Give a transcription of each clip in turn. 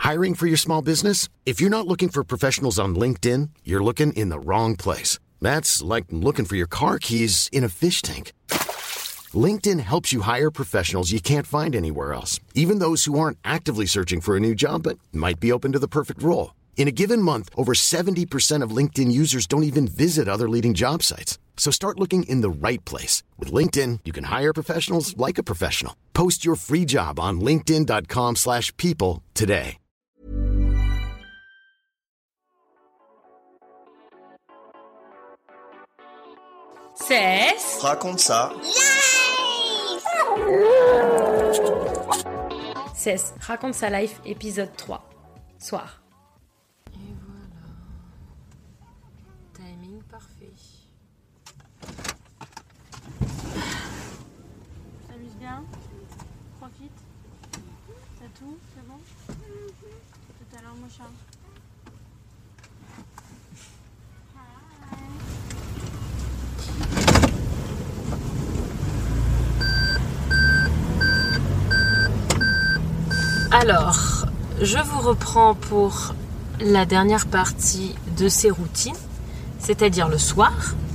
Hiring for your small business? If you're not looking for professionals on LinkedIn, you're looking in the wrong place. That's like looking for your car keys in a fish tank. LinkedIn helps you hire professionals you can't find anywhere else, even those who aren't actively searching for a new job but might be open to the perfect role. In a given month, over 70% of LinkedIn users don't even visit other leading job sites. So start looking in the right place. With LinkedIn, you can hire professionals like a professional. Post your free job on linkedin.com/people today. Raconte ça. Cess, raconte sa life, épisode 3. Soir. Et voilà. Timing parfait. T'amuses bien? Profite? T'as tout? C'est bon? Tout à l'heure, mon chat. Alors, je vous reprends pour la dernière partie de ces routines, c'est-à-dire le soir.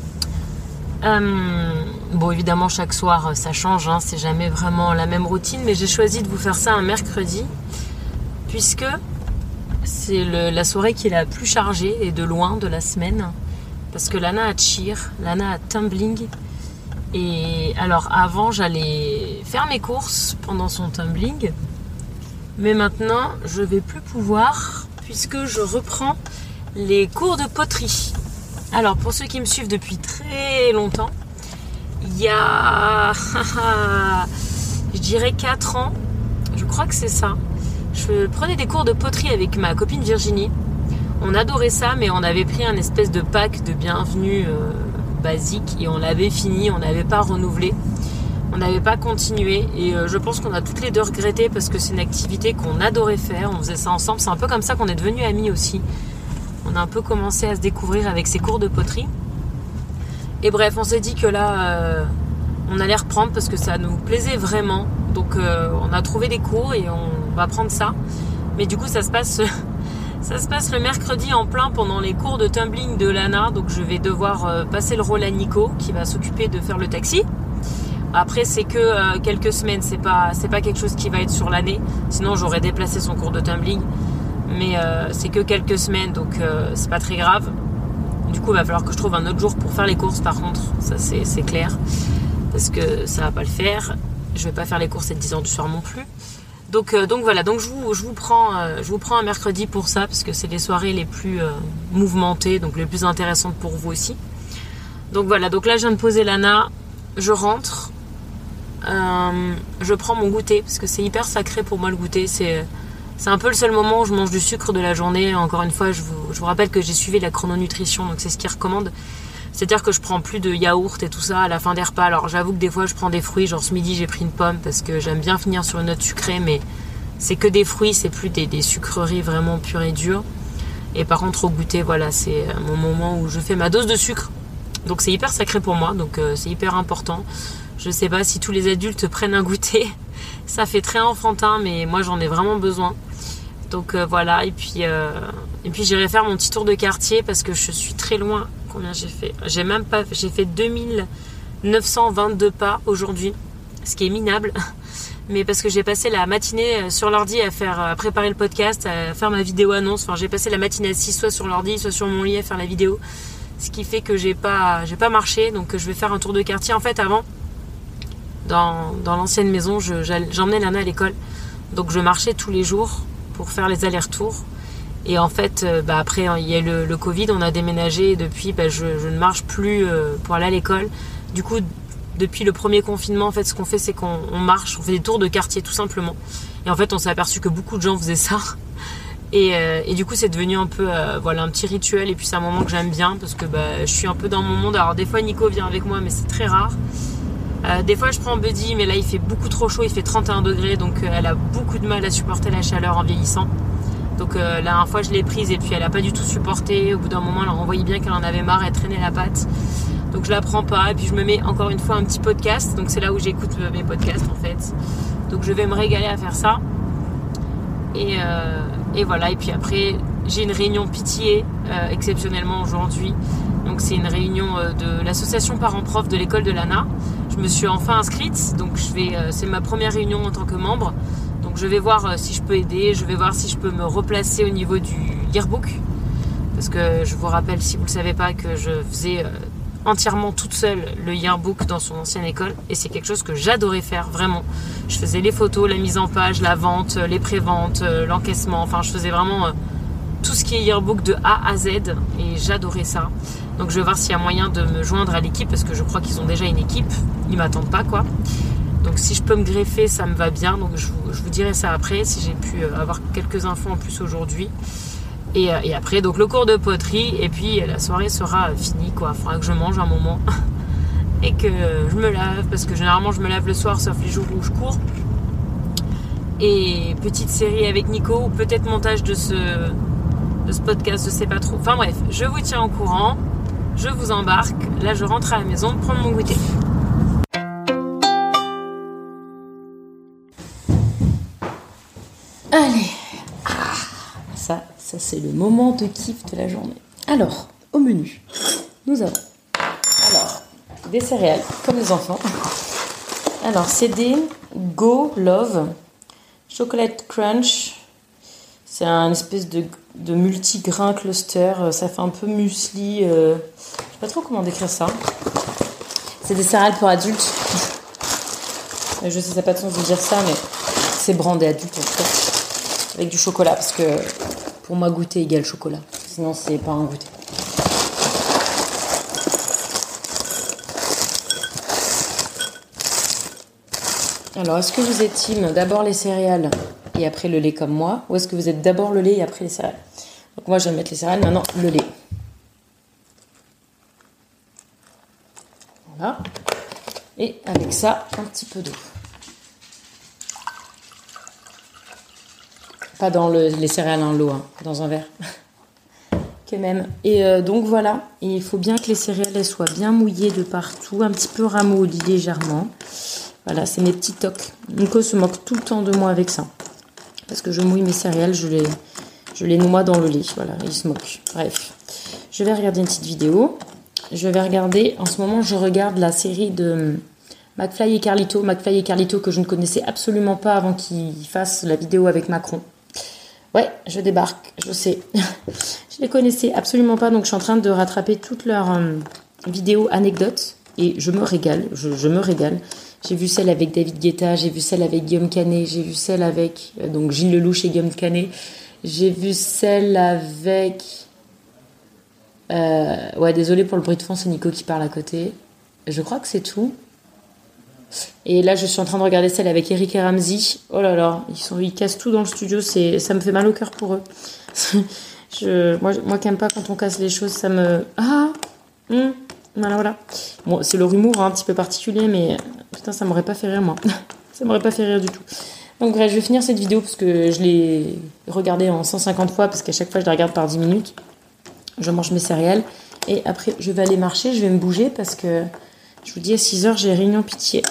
Bon, évidemment, chaque soir, ça change, hein, c'est jamais vraiment la même routine, mais j'ai choisi de vous faire ça un mercredi, puisque c'est la soirée qui est la plus chargée, et de loin, de la semaine, parce que Lana a cheer, Lana a tumbling, et alors avant, j'allais faire mes courses pendant son tumbling, mais maintenant, je vais plus pouvoir puisque je reprends les cours de poterie. Alors, pour ceux qui me suivent depuis très longtemps, il y a, je dirais 4 ans, je crois que c'est ça, je prenais des cours de poterie avec ma copine Virginie. On adorait ça, mais on avait pris un espèce de pack de bienvenue basique et on l'avait fini, on n'avait pas renouvelé. On n'avait pas continué et je pense qu'on a toutes les deux regretté parce que c'est une activité qu'on adorait faire, on faisait ça ensemble, c'est un peu comme ça qu'on est devenus amis aussi. On a un peu commencé à se découvrir avec ces cours de poterie. Et bref, on s'est dit que là, on allait reprendre parce que ça nous plaisait vraiment. Donc on a trouvé des cours et on va prendre ça. Mais du coup, ça se passe le mercredi en plein pendant les cours de tumbling de Lana. Donc je vais devoir passer le rôle à Nico qui va s'occuper de faire le taxi. Après, c'est que quelques semaines, c'est pas quelque chose qui va être sur l'année. Sinon, j'aurais déplacé son cours de tumbling. Mais c'est que quelques semaines, donc c'est pas très grave. Du coup, il va falloir que je trouve un autre jour pour faire les courses, par contre. Ça, c'est clair. Parce que ça va pas le faire. Je vais pas faire les courses à 10h du soir non plus. Donc voilà. Donc je vous prends un mercredi pour ça, parce que c'est les soirées les plus mouvementées, donc les plus intéressantes pour vous aussi. Donc voilà. Donc là, je viens de poser Lana. Je rentre. Je prends mon goûter parce que c'est hyper sacré pour moi le goûter, c'est un peu le seul moment où je mange du sucre de la journée. Encore une fois, je vous rappelle que j'ai suivi la chrononutrition, donc c'est ce qu'ils recommandent, c'est-à-dire que je prends plus de yaourt et tout ça à la fin des repas. Alors j'avoue que des fois je prends des fruits, genre ce midi j'ai pris une pomme parce que j'aime bien finir sur une note sucrée, mais c'est que des fruits, c'est plus des sucreries vraiment pures et dures. Et par contre au goûter, voilà, c'est mon moment où je fais ma dose de sucre, donc c'est hyper sacré pour moi, donc c'est hyper important. Je sais pas si tous les adultes prennent un goûter, ça fait très enfantin, mais moi j'en ai vraiment besoin. Donc voilà, et puis j'irai faire mon petit tour de quartier parce que je suis très loin. Combien j'ai fait ? J'ai fait 2922 pas aujourd'hui, ce qui est minable. Mais parce que j'ai passé la matinée sur l'ordi à préparer le podcast, à faire ma vidéo annonce. Enfin, j'ai passé la matinée assise soit sur l'ordi, soit sur mon lit à faire la vidéo. Ce qui fait que j'ai pas marché, donc je vais faire un tour de quartier. En fait, avant, dans l'ancienne maison, j'emmenais Lana à l'école. Donc je marchais tous les jours pour faire les allers-retours. Et en fait, après, il y a le Covid, on a déménagé. Et depuis, je ne marche plus pour aller à l'école. Du coup, depuis le premier confinement, en fait, ce qu'on fait, c'est qu'on marche, on fait des tours de quartier, tout simplement. Et en fait, on s'est aperçu que beaucoup de gens faisaient ça. Et du coup, c'est devenu un peu un petit rituel. Et puis, c'est un moment que j'aime bien parce que je suis un peu dans mon monde. Alors, des fois, Nico vient avec moi, mais c'est très rare. Des fois, je prends Buddy, mais là, il fait beaucoup trop chaud. Il fait 31 degrés, donc elle a beaucoup de mal à supporter la chaleur en vieillissant. Donc, la dernière fois, je l'ai prise et puis elle a pas du tout supporté. Au bout d'un moment, on voyait bien qu'elle en avait marre. Elle traînait la patte. Donc, je la prends pas. Et puis, je me mets encore une fois un petit podcast. Donc, c'est là où j'écoute mes podcasts, en fait. Donc, je vais me régaler à faire ça. Et voilà, et puis après, j'ai une réunion pitié exceptionnellement aujourd'hui. Donc c'est une réunion de l'association parents-profs de l'école de l'ANA. Je me suis enfin inscrite, donc c'est ma première réunion en tant que membre. Donc je vais voir si je peux aider, je vais voir si je peux me replacer au niveau du yearbook. Parce que je vous rappelle, si vous ne le savez pas, que je faisais entièrement toute seule le yearbook dans son ancienne école. Et c'est quelque chose que j'adorais faire, vraiment. Je faisais les photos, la mise en page, la vente, les préventes, l'encaissement. Enfin, je faisais vraiment tout ce qui est yearbook de A à Z. Et j'adorais ça. Donc je vais voir s'il y a moyen de me joindre à l'équipe, parce que je crois qu'ils ont déjà une équipe. Ils m'attendent pas, quoi. Donc si je peux me greffer, ça me va bien. Donc je vous dirai ça après, si j'ai pu avoir quelques infos en plus aujourd'hui. Et après, donc le cours de poterie, et puis la soirée sera finie, quoi. Il faudra que je mange un moment et que je me lave, parce que généralement je me lave le soir, sauf les jours où je cours. Et petite série avec Nico, ou peut-être montage de ce podcast, je sais pas trop. Enfin bref, je vous tiens au courant, je vous embarque. Là, je rentre à la maison prendre mon goûter. Allez, ça c'est le moment de kiff de la journée. Alors, au menu, nous avons des céréales, comme les enfants. Alors, c'est des Go Love Chocolate Crunch. C'est un espèce de multigrain cluster. Ça fait un peu muesli. Je sais pas trop comment décrire ça. C'est des céréales pour adultes. Je sais, ça n'a pas de sens de dire ça, mais c'est brandé adulte en tout cas. Avec du chocolat, parce que pour moi, goûter égale chocolat. Sinon, c'est pas un goûter. Alors, est-ce que vous êtes team d'abord les céréales et après le lait comme moi, ou est-ce que vous êtes d'abord le lait et après les céréales? Donc moi, je vais mettre les céréales, maintenant le lait. Voilà. Et avec ça, un petit peu d'eau. Pas dans les céréales, l'eau, hein, dans un verre. Que même. Et donc voilà, et il faut bien que les céréales elles soient bien mouillées de partout, un petit peu ramollies légèrement. Voilà, c'est mes petits tocs. Nico se moque tout le temps de moi avec ça. Parce que je mouille mes céréales, je les noie dans le lait. Voilà, il se moque. Bref, je vais regarder une petite vidéo. En ce moment, je regarde la série de McFly et Carlito. McFly et Carlito que je ne connaissais absolument pas avant qu'ils fassent la vidéo avec Macron. Ouais, je débarque, je sais. Je les connaissais absolument pas, donc je suis en train de rattraper toutes leurs vidéos anecdotes. Et je me régale, je me régale. J'ai vu celle avec David Guetta, j'ai vu celle avec Guillaume Canet, j'ai vu celle avec donc Gilles Lelouch et Guillaume Canet. J'ai vu celle avec... ouais, désolé pour le bruit de fond, c'est Nico qui parle à côté. Je crois que c'est tout. Et là, je suis en train de regarder celle avec Eric et Ramsey. Oh là là, ils cassent tout dans le studio, ça me fait mal au cœur pour eux. Moi qui n'aime pas quand on casse les choses, ça me... Voilà. Bon, c'est leur humour un petit peu particulier, mais putain, ça m'aurait pas fait rire, moi. Ça m'aurait pas fait rire du tout. Donc bref, je vais finir cette vidéo parce que je l'ai regardée en 150 fois, parce qu'à chaque fois, je la regarde par 10 minutes. Je mange mes céréales. Et après, je vais aller marcher, je vais me bouger, parce que je vous dis, à 6h, j'ai réunion pitié.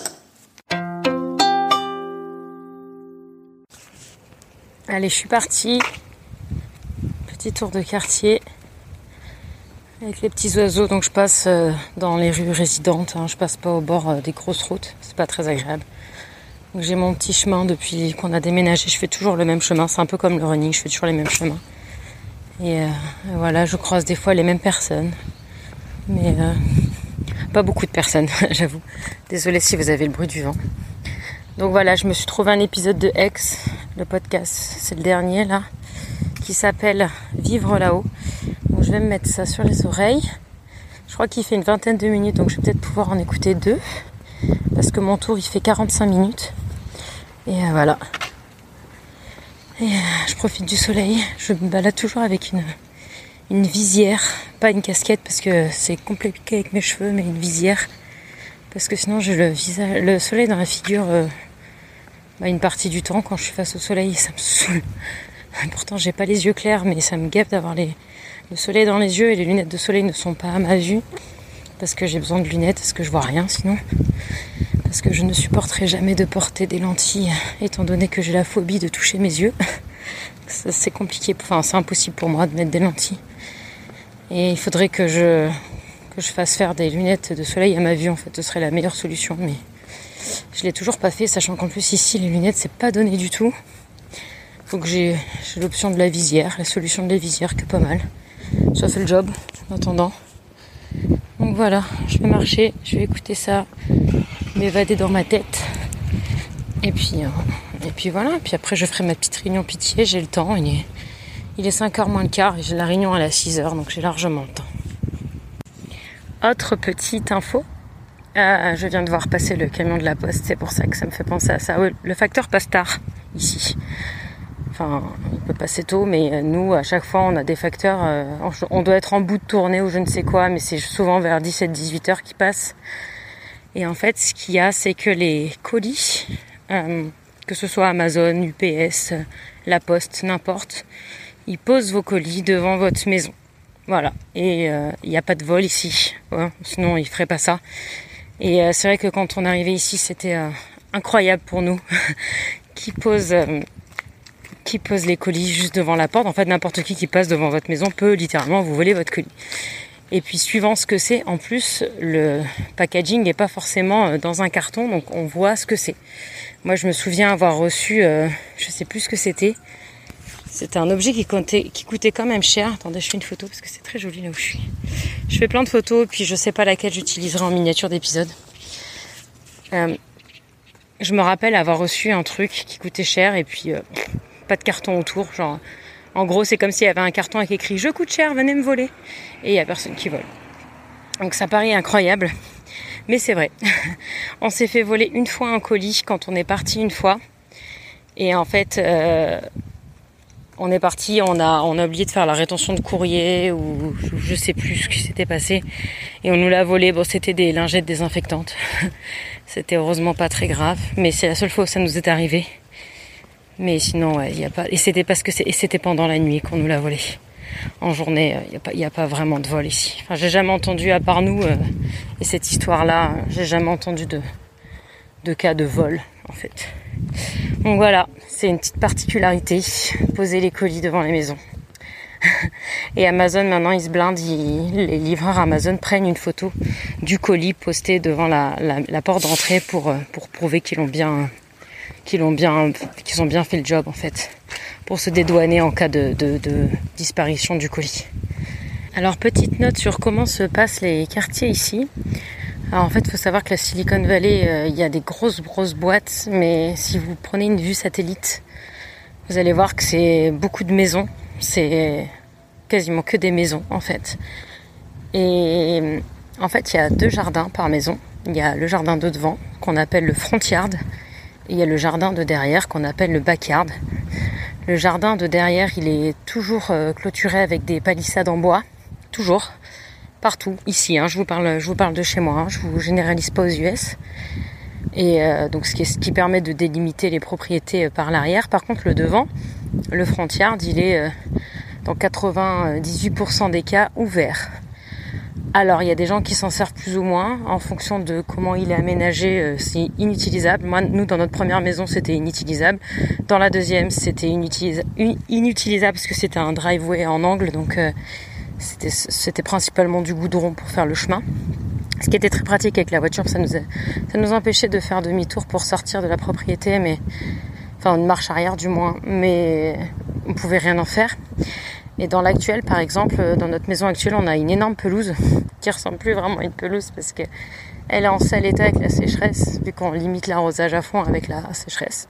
Allez, je suis partie. Petit tour de quartier. Avec les petits oiseaux, donc je passe dans les rues résidentes, hein, je passe pas au bord des grosses routes, c'est pas très agréable. Donc j'ai mon petit chemin depuis qu'on a déménagé, je fais toujours le même chemin, c'est un peu comme le running, je fais toujours les mêmes chemins. Et voilà, je croise des fois les mêmes personnes, mais pas beaucoup de personnes, j'avoue. Désolée si vous avez le bruit du vent. Donc voilà, je me suis trouvé un épisode de X, le podcast, c'est le dernier là, qui s'appelle Vivre là-haut. Donc je vais me mettre ça sur les oreilles. Je crois qu'il fait une vingtaine de minutes, donc je vais peut-être pouvoir en écouter 2. Parce que mon tour, il fait 45 minutes. Et voilà. Et je profite du soleil. Je me balade toujours avec une visière. Pas une casquette parce que c'est compliqué avec mes cheveux, mais une visière. Parce que sinon, j'ai le soleil dans la figure une partie du temps. Quand je suis face au soleil, ça me saoule. Pourtant, j'ai pas les yeux clairs, mais ça me gaffe d'avoir le soleil dans les yeux, et les lunettes de soleil ne sont pas à ma vue parce que j'ai besoin de lunettes, parce que je vois rien sinon, parce que je ne supporterai jamais de porter des lentilles étant donné que j'ai la phobie de toucher mes yeux c'est compliqué, enfin c'est impossible pour moi de mettre des lentilles. Et il faudrait que je fasse faire des lunettes de soleil à ma vue, en fait, ce serait la meilleure solution, mais je l'ai toujours pas fait, sachant qu'en plus ici les lunettes c'est pas donné du tout. Faut que j'ai l'option de la visière, la solution de la visière qui est pas mal. Ça fait le job en attendant. Donc voilà, je vais marcher, je vais écouter ça, m'évader dans ma tête. Et puis voilà, puis après je ferai ma petite réunion pitié, j'ai le temps, il est 5h moins le quart et j'ai la réunion à la 6h, donc j'ai largement le temps. Autre petite info, je viens de voir passer le camion de la poste, c'est pour ça que ça me fait penser à ça. Oui, le facteur passe tard ici. Enfin, il peut passer tôt, mais nous, à chaque fois, on a des facteurs, on doit être en bout de tournée ou je ne sais quoi, mais c'est souvent vers 17-18h qu'ils passent. Et en fait, ce qu'il y a, c'est que les colis, que ce soit Amazon, UPS, La Poste, n'importe, ils posent vos colis devant votre maison. Voilà. Et il n'y a pas de vol ici. Ouais, sinon, ils ne feraient pas ça. Et c'est vrai que quand on arrivait ici, c'était incroyable pour nous qui pose les colis juste devant la porte. En fait, n'importe qui passe devant votre maison peut littéralement vous voler votre colis. Et puis, suivant ce que c'est, en plus, le packaging n'est pas forcément dans un carton, donc on voit ce que c'est. Moi, je me souviens avoir reçu, je sais plus ce que c'était. C'était un objet qui coûtait quand même cher. Attendez, je fais une photo parce que c'est très joli là où je suis. Je fais plein de photos, puis je sais pas laquelle j'utiliserai en miniature d'épisode. Je me rappelle avoir reçu un truc qui coûtait cher et puis pas de carton autour. Genre, en gros, c'est comme s'il y avait un carton avec écrit « Je coûte cher, venez me voler ». Et il y a personne qui vole. Donc ça paraît incroyable, mais c'est vrai. On s'est fait voler une fois un colis quand on est parti une fois. Et en fait, on est parti, on a oublié de faire la rétention de courrier ou je sais plus ce qui s'était passé. Et on nous l'a volé. Bon, c'était des lingettes désinfectantes. C'était heureusement pas très grave, mais c'est la seule fois où ça nous est arrivé. Mais sinon, ouais, y a pas. Et c'était pendant la nuit qu'on nous l'a volé. En journée, y a pas vraiment de vol ici. Enfin, j'ai jamais entendu, à part nous et cette histoire-là, j'ai jamais entendu de cas de vol, en fait. Donc voilà, c'est une petite particularité, poser les colis devant les maisons. Et Amazon, maintenant, ils se blindent, les livreurs Amazon prennent une photo du colis posté devant la porte d'entrée pour prouver qu'ils ont bien fait le job, en fait, pour se dédouaner en cas de disparition du colis. Alors, petite note sur comment se passent les quartiers ici. Alors, en fait, il faut savoir que la Silicon Valley, il y a des grosses boîtes, mais si vous prenez une vue satellite, vous allez voir que c'est beaucoup de maisons. C'est quasiment que des maisons, en fait. Et en fait, il y a 2 jardins par maison. Il y a le jardin de devant, qu'on appelle le front yard, et il y a le jardin de derrière, qu'on appelle le backyard. Le jardin de derrière, il est toujours clôturé avec des palissades en bois. Toujours. Partout. Ici, je vous parle de chez moi. Je vous généralise pas aux US. Et donc, ce qui permet de délimiter les propriétés par l'arrière. Par contre, le devant, le front yard, il est dans 98% des cas ouvert. Alors, il y a des gens qui s'en servent plus ou moins. En fonction de comment il est aménagé, c'est inutilisable. Nous, dans notre première maison, c'était inutilisable. Dans la deuxième, c'était inutilisable parce que c'était un driveway en angle. Donc, c'était principalement du goudron pour faire le chemin. Ce qui était très pratique avec la voiture, ça nous empêchait de faire demi-tour pour sortir de la propriété, enfin une marche arrière du moins, mais on pouvait rien en faire. Et dans l'actuel, par exemple, dans notre maison actuelle, on a une énorme pelouse qui ressemble plus vraiment à une pelouse parce que elle est en sale état avec la sécheresse, vu qu'on limite l'arrosage à fond avec la sécheresse.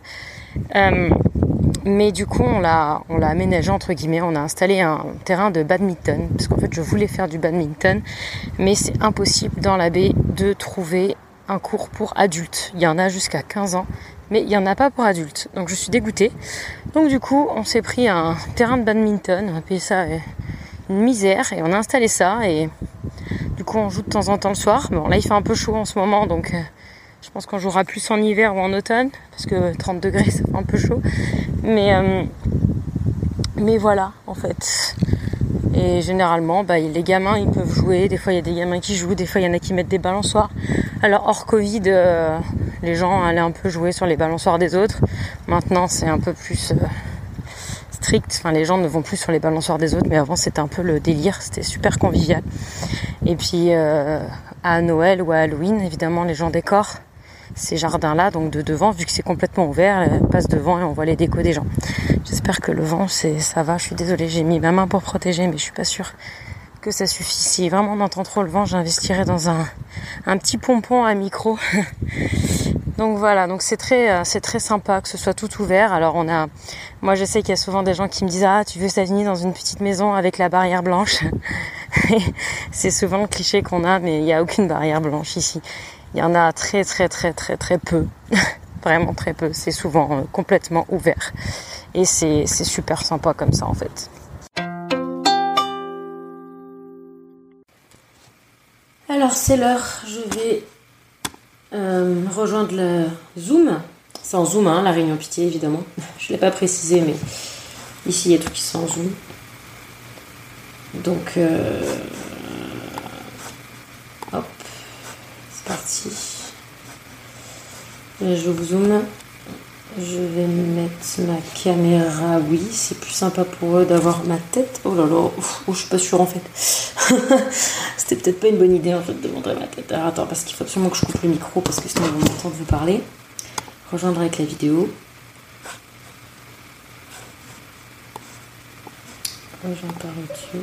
Mais du coup, on l'a aménagé entre guillemets. On a installé un terrain de badminton parce qu'en fait, je voulais faire du badminton, mais c'est impossible dans la baie de trouver un cours pour adultes. Il y en a jusqu'à 15 ans, mais il n'y en a pas pour adultes. Donc je suis dégoûtée. Donc du coup, on s'est pris un terrain de badminton, on a payé ça une misère et on a installé ça et du coup, on joue de temps en temps le soir. Bon, là, il fait un peu chaud en ce moment, donc je pense qu'on jouera plus en hiver ou en automne parce que 30 degrés, ça fait un peu chaud. Mais voilà, en fait. Et généralement, les gamins, ils peuvent jouer. Des fois, il y a des gamins qui jouent. Des fois, il y en a qui mettent des balançoires. Alors, hors Covid, les gens allaient un peu jouer sur les balançoires des autres. Maintenant, c'est un peu plus... c'est strict. Enfin, les gens ne vont plus sur les balançoires des autres, mais avant c'était un peu le délire. C'était super convivial. Et puis à Noël ou à Halloween, évidemment, les gens décorent ces jardins-là, donc de devant, vu que c'est complètement ouvert, elles passent devant et on voit les décos des gens. J'espère que le vent, ça va. Je suis désolée, j'ai mis ma main pour protéger, mais je suis pas sûre que ça suffit. Si vraiment on entend trop le vent, j'investirai dans un petit pompon à micro. Donc voilà, donc c'est très sympa que ce soit tout ouvert. Alors moi je sais qu'il y a souvent des gens qui me disent tu veux s'aligner dans une petite maison avec la barrière blanche. C'est souvent le cliché qu'on a, mais il n'y a aucune barrière blanche ici. Il y en a très peu. Vraiment très peu. C'est souvent complètement ouvert. Et c'est super sympa comme ça en fait. Alors c'est l'heure, je vais rejoindre le Zoom. C'est en Zoom, la réunion pitié évidemment. Je ne l'ai pas précisé, mais ici il y a tout qui sont en Zoom. Donc, hop, c'est parti. Je vous zoome. Je vais mettre ma caméra. Oui, c'est plus sympa pour eux d'avoir ma tête. Oh là là, je suis pas sûre en fait. C'était peut-être pas une bonne idée en fait de montrer ma tête. Alors attends, parce qu'il faut absolument que je coupe le micro parce que sinon ils vont m'entendre vous parler. Rejoindre avec la vidéo. Rejoindre par YouTube.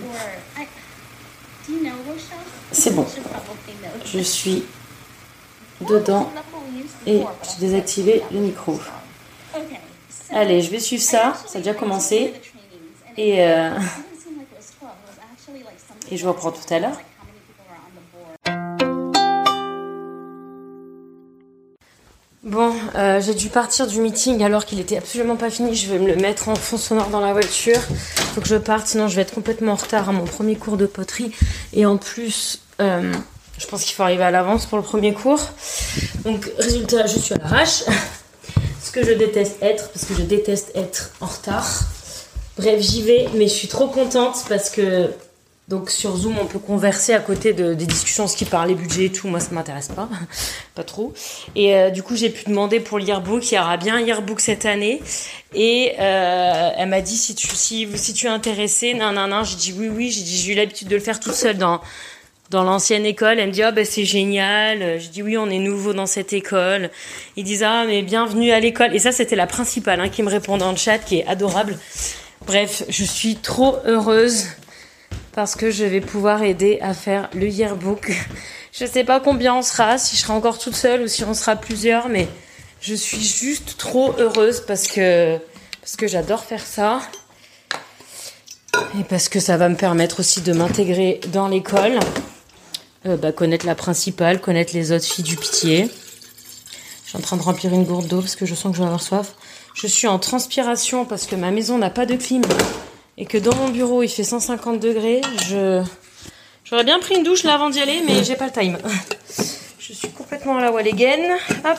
C'est bon. Je suis dedans et j'ai désactivé le micro. Allez, je vais suivre ça. Ça a déjà commencé. Et je vous reprends tout à l'heure. Bon, j'ai dû partir du meeting alors qu'il était absolument pas fini. Je vais me le mettre en fond sonore dans la voiture. Faut que je parte, sinon je vais être complètement en retard à mon premier cours de poterie. Et en plus, je pense qu'il faut arriver à l'avance pour le premier cours. Donc, résultat, je suis à l'arrache. Ce que je déteste être, parce que je déteste être en retard. Bref, j'y vais, mais je suis trop contente parce que donc sur Zoom, on peut converser à côté des discussions, ce qui parle, les budgets et tout. Moi, ça m'intéresse pas trop. Et du coup, j'ai pu demander pour le yearbook. Il y aura bien un yearbook cette année. Et elle m'a dit si tu es intéressée, J'ai dit oui. J'ai eu l'habitude de le faire toute seule dans l'ancienne école. Elle me dit c'est génial. Je dis oui, on est nouveau dans cette école. Ils disent mais bienvenue à l'école. Et ça, c'était la principale qui me répond dans le chat, qui est adorable. Bref, je suis trop heureuse parce que je vais pouvoir aider à faire le yearbook. Je sais pas combien on sera, si je serai encore toute seule ou si on sera plusieurs, mais je suis juste trop heureuse parce que j'adore faire ça. Et parce que ça va me permettre aussi de m'intégrer dans l'école, connaître la principale, connaître les autres filles du pitié. Je suis en train de remplir une gourde d'eau parce que je sens que je vais avoir soif. Je suis en transpiration parce que ma maison n'a pas de clim et que dans mon bureau il fait 150 degrés. J'aurais bien pris une douche là avant d'y aller, mais j'ai pas le time. Je suis complètement à la Walligen.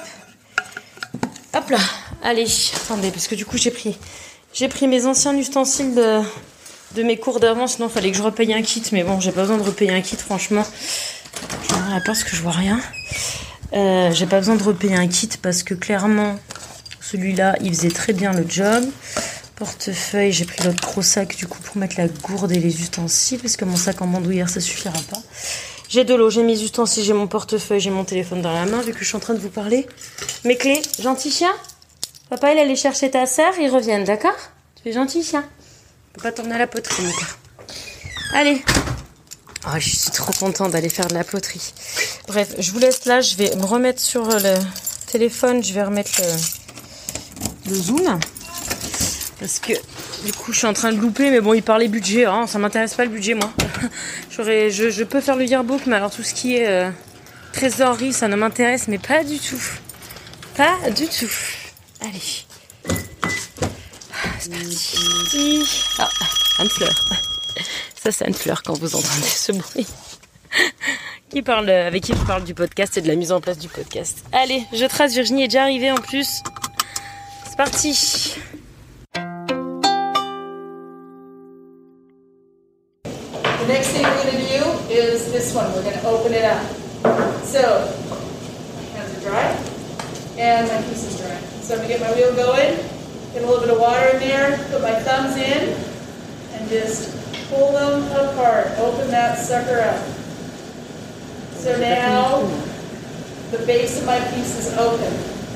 Hop là. Allez, attendez, parce que du coup j'ai pris mes anciens ustensiles de mes cours d'avant, sinon il fallait que je repaye un kit, mais bon, j'ai pas besoin de repayer un kit, franchement. Je vais la parce que je vois rien. J'ai pas besoin de repayer un kit parce que clairement, celui-là, il faisait très bien le job. Portefeuille, j'ai pris l'autre gros sac du coup pour mettre la gourde et les ustensiles, parce que mon sac en bandoulière, ça suffira pas. J'ai de l'eau, j'ai mes ustensiles, j'ai mon portefeuille, j'ai mon téléphone dans la main, vu que je suis en train de vous parler. Mes clés, gentil chien. Papa, il allait chercher ta sœur, ils reviennent, d'accord? Tu es gentil chien. On peut pas tourner à la poterie, mon gars. Allez. Oh, je suis trop contente d'aller faire de la poterie. Bref, je vous laisse là, je vais me remettre sur le téléphone, je vais remettre le zoom. Parce que du coup je suis en train de louper, mais bon, il parlait budget, ça m'intéresse pas le budget moi. Je peux faire le yearbook, mais alors tout ce qui est trésorerie, ça ne m'intéresse, mais pas du tout. Pas du tout. Allez. C'est parti. Anne-Fleur. Ça c'est Anne-Fleur quand vous entendez ce bruit. Avec qui je parle du podcast et de la mise en place du podcast. Allez, je trace, Virginie est déjà arrivée en plus. C'est parti. The next thing we're going to do is this one. We're going to open it up. So, my hands are dry, and my piece is dry. So I'm going to get my wheel going. Get a little bit of water in there, put my thumbs in, and just pull them apart. Open that sucker up. So now the base of my piece is open.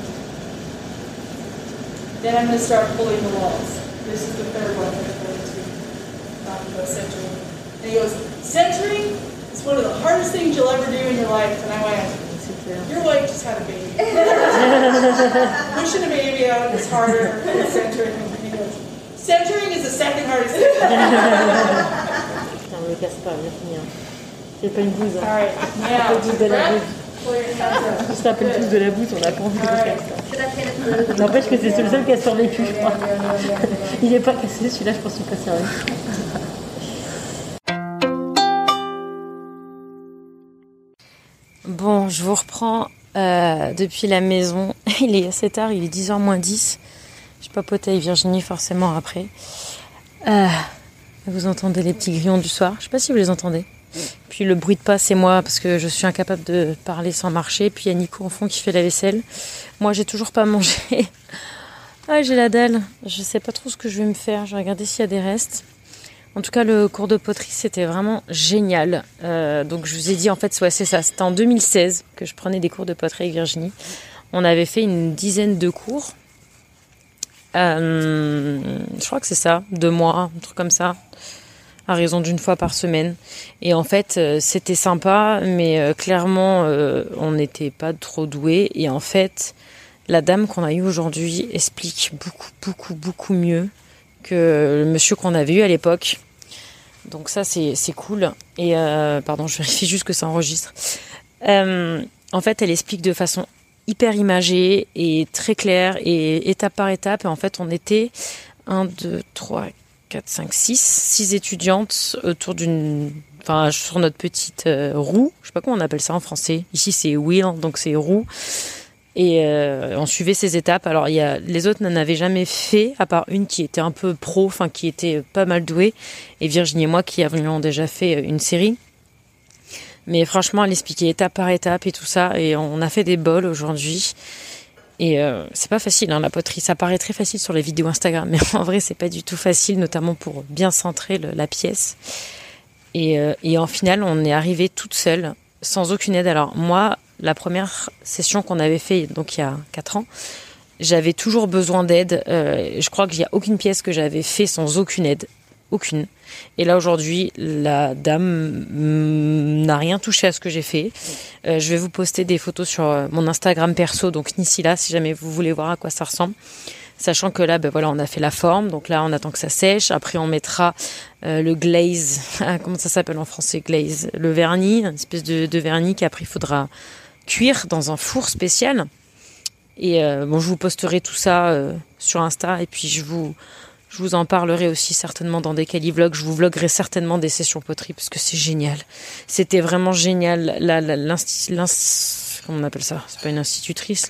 Then I'm going to start pulling the walls. This is the third one I'm going to go centering. And he goes, centering is one of the hardest things you'll ever do in your life. And I went, your wife just had a baby. Pushing a baby out is harder than centering. And he goes, centering is the second hardest thing. On ne le casse pas, on va finir. C'est pas une bouse. All right, now, pull your hands up. On se rappelle tous de la bouse, on n'a pas envie de faire ça. N'empêche que c'est le seul qui a survécu, je crois. Il n'est pas cassé, celui-là, je pense qu'il n'est pas sérieux. Bon, je vous reprends depuis la maison. Il est assez tard, il est 10h moins 10. Je papote avec Virginie forcément après. Vous entendez les petits grillons du soir. Je ne sais pas si vous les entendez. Puis le bruit de pas, c'est moi parce que je suis incapable de parler sans marcher. Puis il y a Nico en fond qui fait la vaisselle. Moi, j'ai toujours pas mangé. J'ai la dalle. Je sais pas trop ce que je vais me faire. Je vais regarder s'il y a des restes. En tout cas, le cours de poterie, c'était vraiment génial. Donc je vous ai dit, en fait, c'est ça. C'était en 2016 que je prenais des cours de poterie avec Virginie. On avait fait une dizaine de cours. Je crois que c'est ça, 2 mois, un truc comme ça, à raison d'une fois par semaine. Et en fait, c'était sympa, mais clairement, on n'était pas trop doués. Et en fait, la dame qu'on a eue aujourd'hui explique beaucoup mieux que le monsieur qu'on avait eu à l'époque. Donc ça, c'est cool. Et pardon, je vérifie juste que ça enregistre. En fait, elle explique de façon hyper imagée et très claire et étape par étape. Et en fait, on était 1, 2, 3, 4, 5, 6 étudiantes autour sur notre petite roue. Je sais pas comment on appelle ça en français. Ici, c'est wheel, donc c'est roue. Et on suivait ces étapes. Alors, les autres n'en avaient jamais fait, à part une qui était un peu pro, qui était pas mal douée. Et Virginie et moi qui avions déjà fait une série. Mais franchement, elle expliquait étape par étape et tout ça. Et on a fait des bols aujourd'hui. Et c'est pas facile, la poterie. Ça paraît très facile sur les vidéos Instagram. Mais en vrai, c'est pas du tout facile, notamment pour bien centrer la pièce. Et en final, on est arrivé toute seule, sans aucune aide. Alors moi, la première session qu'on avait fait, donc il y a 4 ans, j'avais toujours besoin d'aide. Je crois qu'il n'y a aucune pièce que j'avais fait sans aucune aide. Aucune. Et là, aujourd'hui, la dame n'a rien touché à ce que j'ai fait. Je vais vous poster des photos sur mon Instagram perso, donc Nisila, si jamais vous voulez voir à quoi ça ressemble. Sachant que là, on a fait la forme. Donc là, on attend que ça sèche. Après, on mettra le glaze. Comment ça s'appelle en français, glaze? Le vernis, une espèce de vernis qu'après, il faudra cuire dans un four spécial. Et je vous posterai tout ça sur Insta. Et puis, je vous en parlerai aussi certainement dans des Cali-vlogs. Je vous vloguerai certainement des sessions poterie parce que c'est génial. C'était vraiment génial. Comment on appelle ça? C'est pas une institutrice,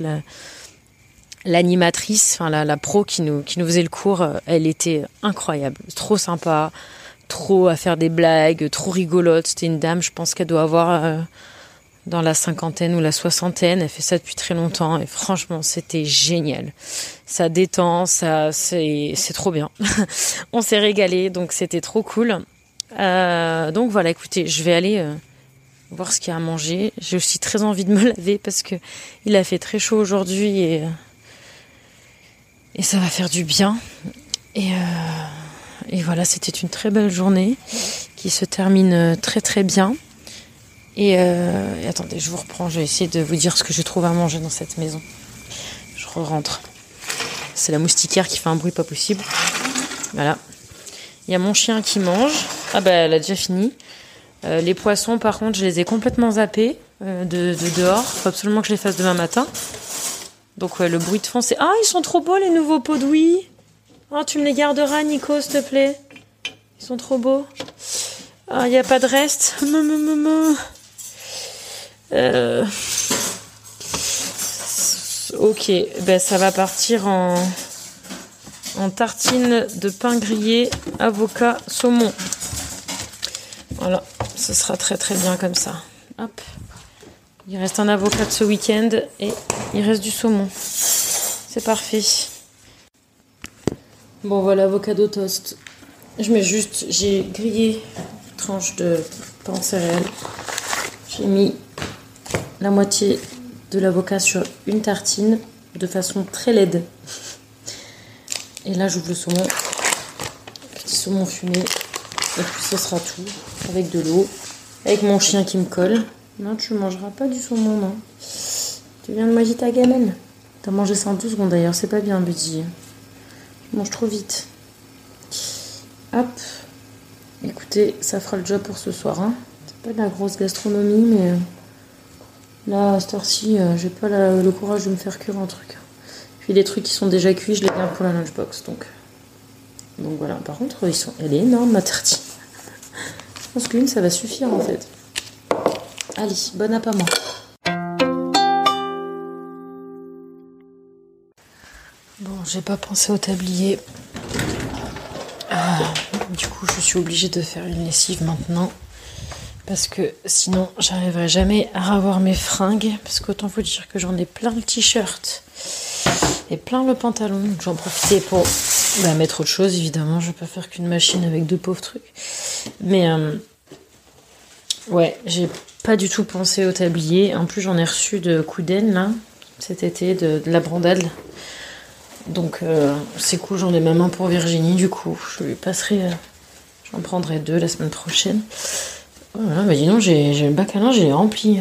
l'animatrice, la pro qui nous faisait le cours, elle était incroyable. Trop sympa, trop à faire des blagues, trop rigolote. C'était une dame, je pense qu'elle doit avoir dans la 50aine ou la 60aine. Elle fait ça depuis très longtemps et franchement, c'était génial. Ça détend, c'est trop bien. On s'est régalé, donc c'était trop cool. Donc voilà, écoutez, je vais aller voir ce qu'il y a à manger. J'ai aussi très envie de me laver parce que il a fait très chaud aujourd'hui et ça va faire du bien. Et voilà, c'était une très belle journée qui se termine très très bien. Et attendez, je vous reprends, je vais essayer de vous dire ce que je trouve à manger dans cette maison. Je rentre. C'est la moustiquaire qui fait un bruit pas possible. Voilà. Il y a mon chien qui mange. Elle a déjà fini. Les poissons, par contre, je les ai complètement zappés de dehors. Il faut absolument que je les fasse demain matin. Donc le bruit de fond, c'est... Ah, ils sont trop beaux, les nouveaux pots d'ouïe. Oh, tu me les garderas, Nico, s'il te plaît. Ils sont trop beaux. Ah, il n'y a pas de reste. Ok, ça va partir en tartine de pain grillé, avocat, saumon. Voilà, ce sera très très bien comme ça. Hop. Il reste un avocat de ce week-end et il reste du saumon. C'est parfait. Bon voilà, avocado toast. J'ai grillé une tranche de pain céréales. J'ai mis la moitié de l'avocat sur une tartine de façon très laide. Et là j'ouvre le saumon. Petit saumon fumé. Et puis ce sera tout. Avec de l'eau. Avec mon chien qui me colle. Non, tu mangeras pas du saumon, non. Tu viens de manger ta gamelle. T'as mangé ça en 12 secondes d'ailleurs, c'est pas bien, Buddy. Je mange trop vite. Hop. Écoutez, ça fera le job pour ce soir. Hein. C'est pas de la grosse gastronomie, mais là, à cette heure-ci, j'ai pas le courage de me faire cuire un truc. Puis les trucs qui sont déjà cuits, je les garde pour la lunchbox. Donc voilà. Par contre, elle est énorme, ma tartine. Je pense qu'une, ça va suffire en fait. Allez, bon app à moi. Bon, j'ai pas pensé au tablier. Du coup, je suis obligée de faire une lessive maintenant. Parce que sinon, j'arriverai jamais à ravoir mes fringues. Parce qu'autant vous dire que j'en ai plein le t-shirt. Et plein le pantalon. Donc j'en profitais pour mettre autre chose, évidemment. Je vais pas faire qu'une machine avec deux pauvres trucs. Mais ouais, j'ai pas du tout pensé au tablier. En plus, j'en ai reçu de Couden, là, cet été, de la brandade. Donc c'est cool, j'en ai même un pour Virginie, du coup je lui passerai, j'en prendrai 2 la semaine prochaine. Voilà, bah dis donc, j'ai le bac à linge, j'ai rempli.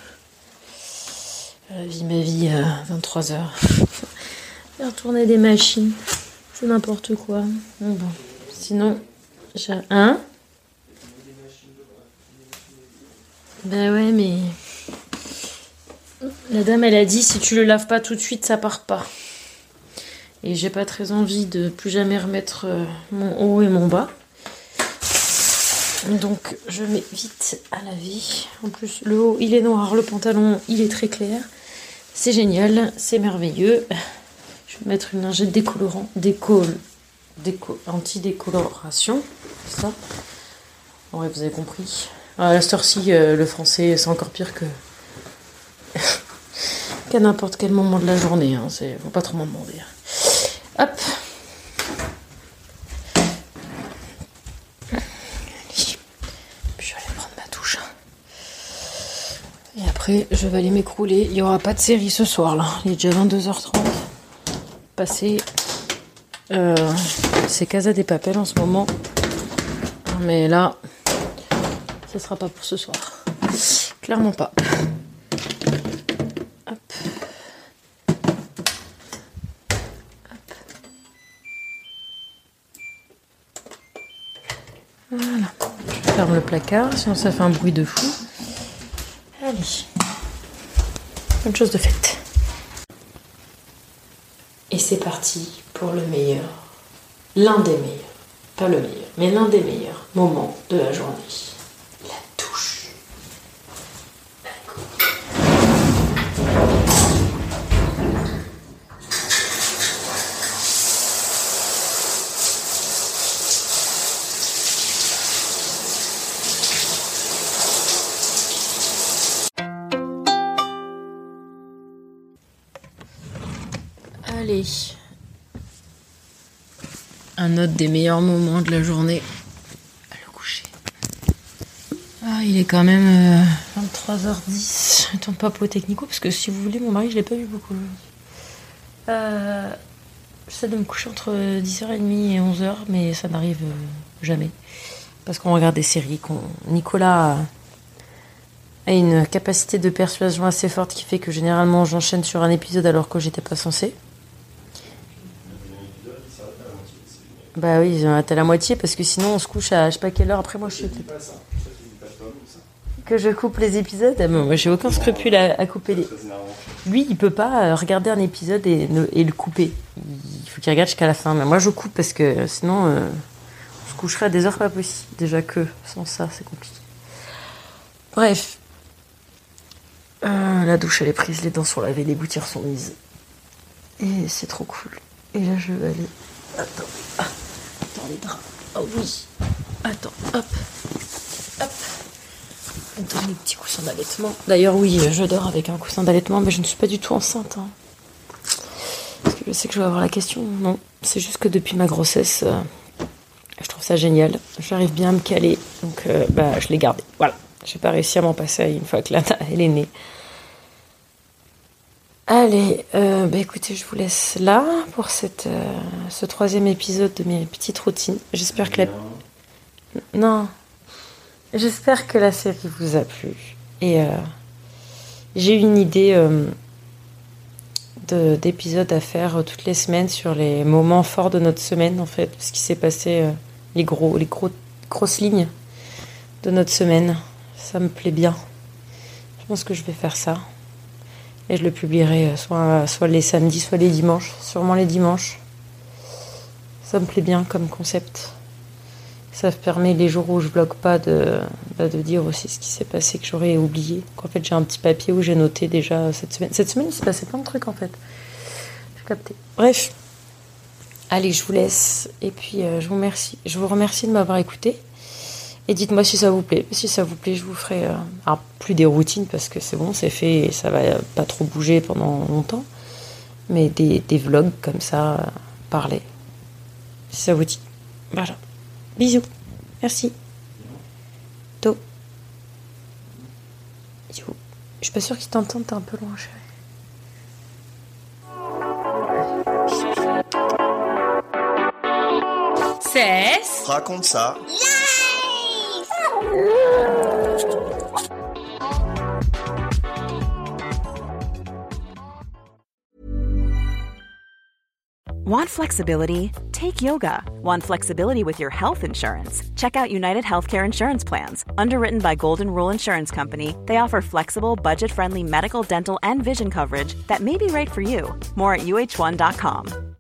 La vie, ma vie, 23h. Faire tourner des machines, c'est n'importe quoi. Bon, sinon, j'ai... Hein? Bah ouais, mais... La dame, elle a dit, si tu le laves pas tout de suite, ça part pas. Et j'ai pas très envie de plus jamais remettre mon haut et mon bas. Donc je mets vite à laver. En plus le haut il est noir, le pantalon il est très clair. C'est génial, c'est merveilleux. Je vais mettre une lingette décolorant, anti-décoloration. Ça. Ouais, vous avez compris. À cette heure-ci, le français c'est encore pire que qu'à n'importe quel moment de la journée. Hein. Faut pas trop m'en demander. Hop. Allez. Puis je vais aller prendre ma douche. Et après, je vais aller m'écrouler. Il n'y aura pas de série ce soir là. Il est déjà 22h30. Passé. C'est Casa des Papel en ce moment. Mais là, ce sera pas pour ce soir. Clairement pas. Voilà, je ferme le placard, sinon ça fait un bruit de fou. Allez, bonne chose de faite. Et c'est parti pour le meilleur, l'un des meilleurs, pas le meilleur, mais l'un des meilleurs moments de la journée. La douche. Allez, un autre des meilleurs moments de la journée, le coucher. Ah, il est quand même 23h10. Attends, pas pour technico, parce que si vous voulez, mon mari, je l'ai pas vu beaucoup. J'essaie de me coucher entre 10h30 et 11h, mais ça n'arrive jamais. Parce qu'on regarde des séries. Nicolas a une capacité de persuasion assez forte qui fait que généralement j'enchaîne sur un épisode alors que j'étais pas censée. Bah oui, j'en ai à la moitié parce que sinon on se couche à je sais pas quelle heure. Après moi je sais que je coupe les épisodes. Ah, moi j'ai aucun scrupule à couper les. Lui il peut pas regarder un épisode et le couper. Il faut qu'il regarde jusqu'à la fin. Mais moi je coupe parce que sinon on se coucherait à des heures pas possibles. Déjà que sans ça c'est compliqué. Bref. La douche elle est prise, les dents sont lavées, les gouttières sont mises. Et c'est trop cool. Et là je vais aller... Attends les draps. Oh oui. Attends, hop. Dans les petits coussins d'allaitement. D'ailleurs oui, je dors avec un coussin d'allaitement, mais je ne suis pas du tout enceinte. Hein. Parce que Je sais que je vais avoir la question. Non, c'est juste que depuis ma grossesse, je trouve ça génial. J'arrive bien à me caler, donc je l'ai gardé. Voilà, j'ai pas réussi à m'en passer une fois que Lana, elle est née. Allez, écoutez, je vous laisse là pour ce 3e épisode de mes petites routines. J'espère que J'espère que la série vous a plu. Et j'ai eu une idée d'épisodes à faire toutes les semaines sur les moments forts de notre semaine, en fait, ce qui s'est passé, les grosses lignes de notre semaine. Ça me plaît bien. Je pense que je vais faire ça. Et je le publierai soit les samedis, soit les dimanches. Sûrement les dimanches. Ça me plaît bien comme concept. Ça me permet les jours où je vlogue pas de dire aussi ce qui s'est passé que j'aurais oublié. En fait, j'ai un petit papier où j'ai noté déjà cette semaine. Cette semaine, il s'est passé plein de trucs en fait. J'ai capté. Bref. Allez, je vous laisse. Et puis, je vous remercie de m'avoir écouté. Et dites-moi si ça vous plaît. Si ça vous plaît, je vous ferai plus des routines parce que c'est bon, c'est fait et ça va pas trop bouger pendant longtemps. Mais des vlogs comme ça, parler. Si ça vous dit. Voilà. Bisous. Merci. To. Bisous. Je suis pas sûre qu'ils t'entendent, t'es un peu loin, chérie. Cesse. Raconte ça. Want flexibility? Take yoga. Want flexibility with your health insurance? Check out United Healthcare Insurance Plans. Underwritten by Golden Rule Insurance Company, they offer flexible, budget-friendly medical, dental, and vision coverage that may be right for you. More at uh1.com.